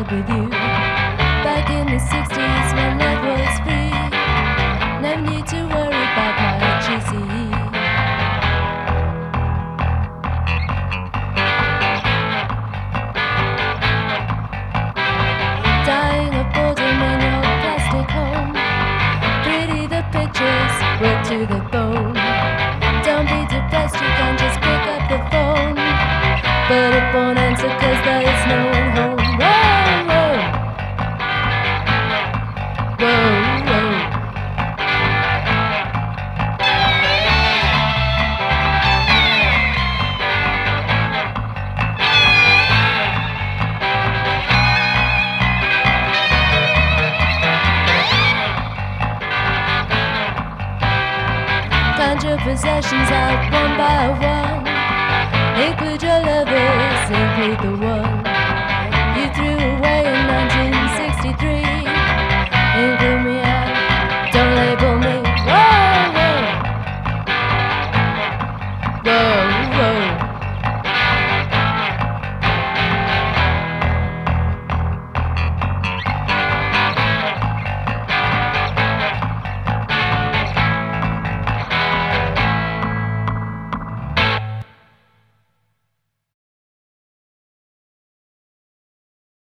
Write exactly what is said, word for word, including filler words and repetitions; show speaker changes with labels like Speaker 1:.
Speaker 1: started with you. Back in the sixties when love was free. No need to worry about my cheesy. Dying of boredom in your plastic home. Pretty the pictures, work to the bone. Don't be depressed, you can just pick up the phone. But it won't answer cause there is no one home. Whoa, whoa. Whoa, whoa. Count your possessions out one by one. Include your lovers, include the one you threw